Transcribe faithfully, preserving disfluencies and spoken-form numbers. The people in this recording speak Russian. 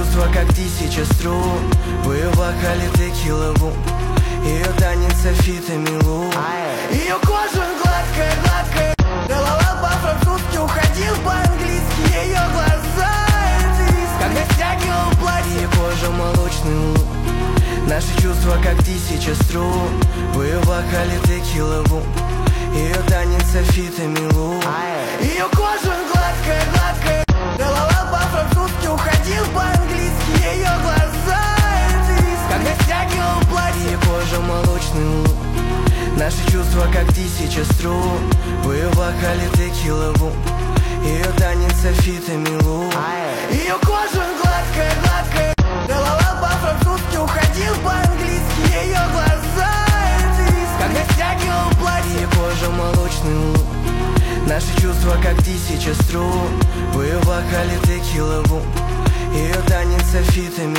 чувства как тысяча струн. В ее вокале текила бум, ее танец софитами лун. Ее кожа гладкая, гладкая, целовал по-французски, уходил по-английски. Ее глаза — это риск, когда стягивал платье. Ее кожа молочный лун. Наши чувства как тысяча струн. В ее вокале текила бум, ее танец софитами лун. Ее кожа гладкая, гладкая, целовал по-французски, уходил по-английски. Ее глаза — это риск, когда стягивал платье. Ее кожа молочный лун. Наши чувства как тысяча струн. В ее вокале текила бум, ее танец софитами лун. Ее кожа гладкая, гладкая, целовал по-французски, уходил по-английски. Ее глаза — это риск, когда стягивал платье. Ее кожа молочный лун. Наши чувства как тысяча струн. В ее вокале текила бум, ее танец софитами